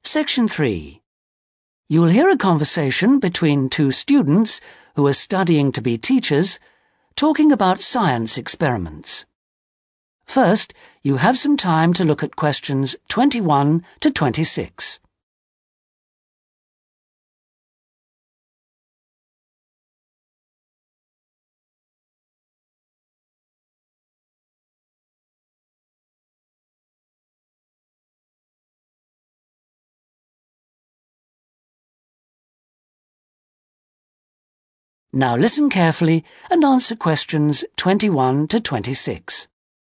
Section 3. You will hear a conversation between two students who are studying to be teachers, talking about science experiments. First, you have some time to look at questions 21 to 26. Now listen carefully and answer questions 21 to 26.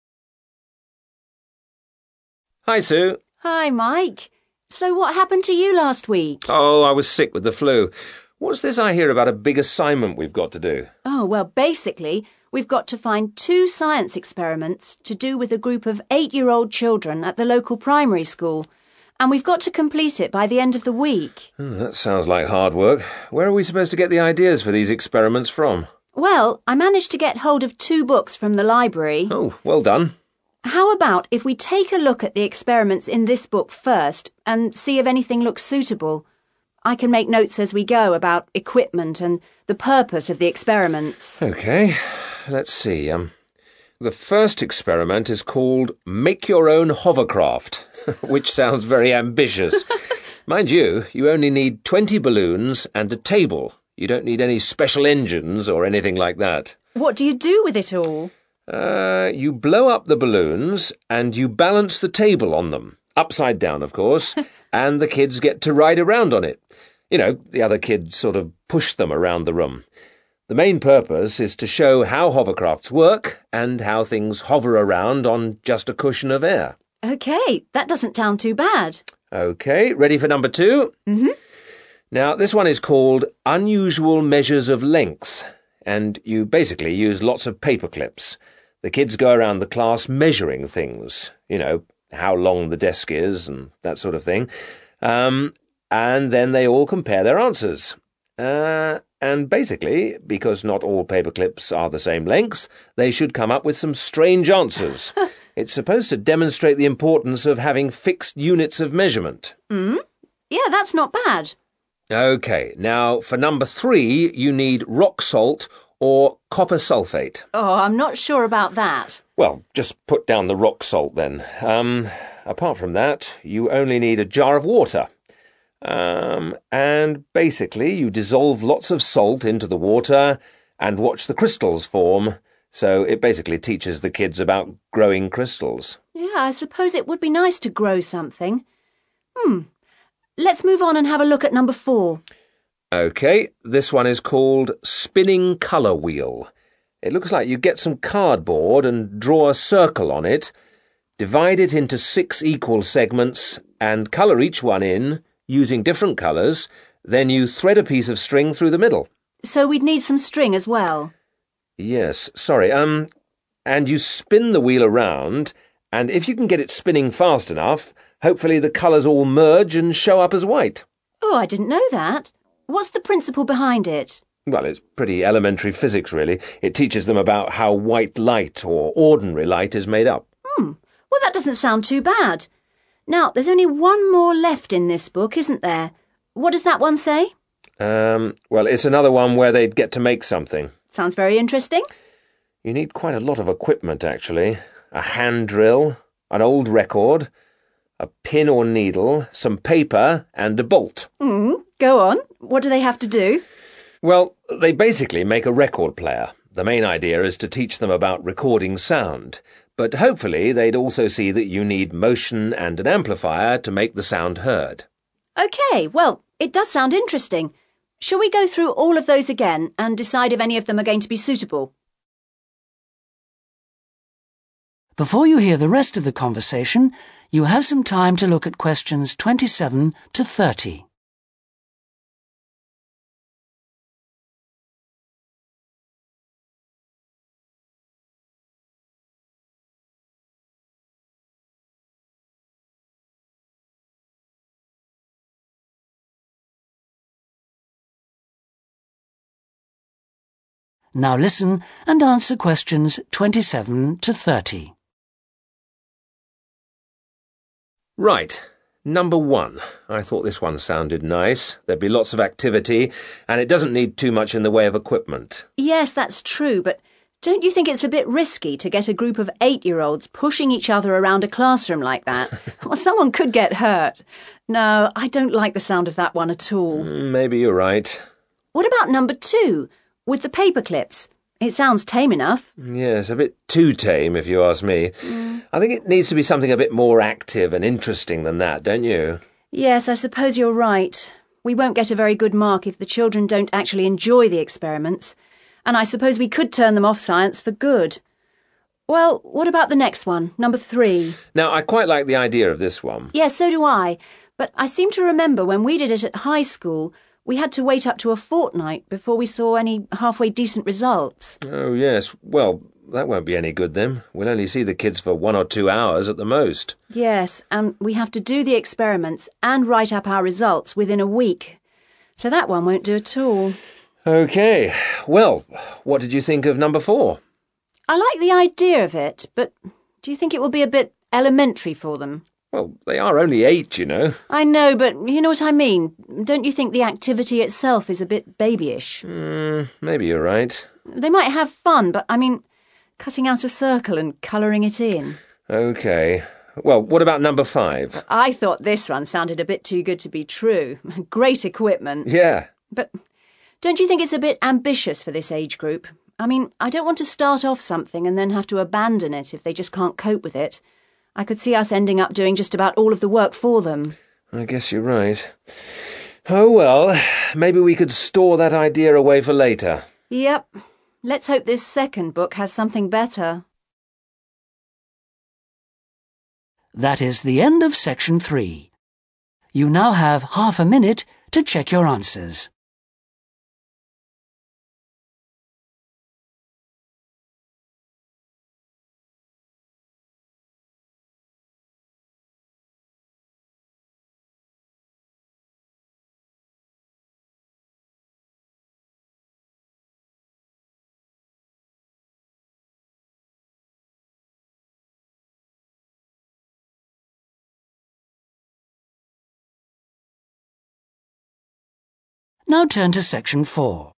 Hi, Sue. Hi, Mike. So what happened to you last week? Oh, I was sick with the flu. What's this I hear about a big assignment we've got to do? Oh, well, basically, we've got to find 2 science experiments to do with a group of 8-year-old children at the local primary school. And we've got to complete it by the end of the week. That sounds like hard work. Where are we supposed to get the ideas for these experiments from? Well, I managed to get hold of 2 books from the library. Oh, well done. How about if we take a look at the experiments in this book first and see if anything looks suitable? I can make notes as we go about equipment and the purpose of the experiments. OK, let's see. The first experiment is called Make Your Own Hovercraft, which sounds very ambitious. Mind you, you only need 20 balloons and a table. You don't need any special engines or anything like that. What do you do with it all? You blow up the balloons and you balance the table on them. Upside down, of course, and the kids get to ride around on it. You know, the other kids sort of push them around the room. The main purpose is to show how hovercrafts work and how things hover around on just a cushion of air. OK, that doesn't sound too bad. OK, ready for number 2? Mm-hmm. Now, this one is called Unusual Measures of Lengths, and you basically use lots of paper clips. The kids go around the class measuring things, you know, how long the desk is and that sort of thing, and then they all compare their answers. And basically, because not all paper clips are the same length, they should come up with some strange answers. It's supposed to demonstrate the importance of having fixed units of measurement. Yeah, that's not bad. OK, now for number 3, you need rock salt or copper sulfate. Oh, I'm not sure about that. Well, just put down the rock salt then. Apart from that, you only need a jar of water. And basically you dissolve lots of salt into the water and watch the crystals form. So it basically teaches the kids about growing crystals. Yeah, I suppose it would be nice to grow something. Let's move on and have a look at number 4. OK, this one is called Spinning Colour Wheel. It looks like you get some cardboard and draw a circle on it, divide it into 6 equal segments and colour each one in using different colours, then you thread a piece of string through the middle. So we'd need some string as well. Yes, sorry, and you spin the wheel around, and if you can get it spinning fast enough, hopefully the colours all merge and show up as white. Oh, I didn't know that. What's the principle behind it? Well, it's pretty elementary physics, really. It teaches them about how white light or ordinary light is made up. Well, that doesn't sound too bad. Now, there's only one more left in this book, isn't there? What does that one say? Well, it's another one where they'd get to make something. Sounds very interesting. You need quite a lot of equipment, actually. A hand drill, an old record, a pin or needle, some paper, and a bolt. Go on. What do they have to do? Well, they basically make a record player. The main idea is to teach them about recording sound. But hopefully they'd also see that you need motion and an amplifier to make the sound heard. OK, well, it does sound interesting. Shall we go through all of those again and decide if any of them are going to be suitable? Before you hear the rest of the conversation, you have some time to look at questions 27 to 30. Now listen and answer questions 27 to 30. Right. Number 1. I thought this one sounded nice. There'd be lots of activity, and it doesn't need too much in the way of equipment. Yes, that's true, but don't you think it's a bit risky to get a group of 8-year-olds pushing each other around a classroom like that? Well, someone could get hurt. No, I don't like the sound of that one at all. Maybe you're right. What about number 2, with the paper clips? It sounds tame enough. Yes, a bit too tame, if you ask me. I think it needs to be something a bit more active and interesting than that, don't you? Yes, I suppose you're right. We won't get a very good mark if the children don't actually enjoy the experiments, and I suppose we could turn them off science for good. Well, what about the next one, number 3? Now, I quite like the idea of this one. Yes, so do I, but I seem to remember when we did it at high school, we had to wait up to a fortnight before we saw any halfway decent results. Oh, yes. Well, that won't be any good then. We'll only see the kids for 1 or 2 hours at the most. Yes, and we have to do the experiments and write up our results within a week. So that one won't do at all. OK. Well, what did you think of number 4? I like the idea of it, but do you think it will be a bit elementary for them? Well, they are only 8, you know. I know, but you know what I mean. Don't you think the activity itself is a bit babyish? Maybe you're right. They might have fun, but I mean, cutting out a circle and colouring it in. OK. Well, what about number 5? I thought this one sounded a bit too good to be true. Great equipment. Yeah. But don't you think it's a bit ambitious for this age group? I mean, I don't want to start off something and then have to abandon it if they just can't cope with it. I could see us ending up doing just about all of the work for them. I guess you're right. Oh, well, maybe we could store that idea away for later. Yep. Let's hope this second book has something better. That is the end of section 3. You now have half a minute to check your answers. Now turn to section 4.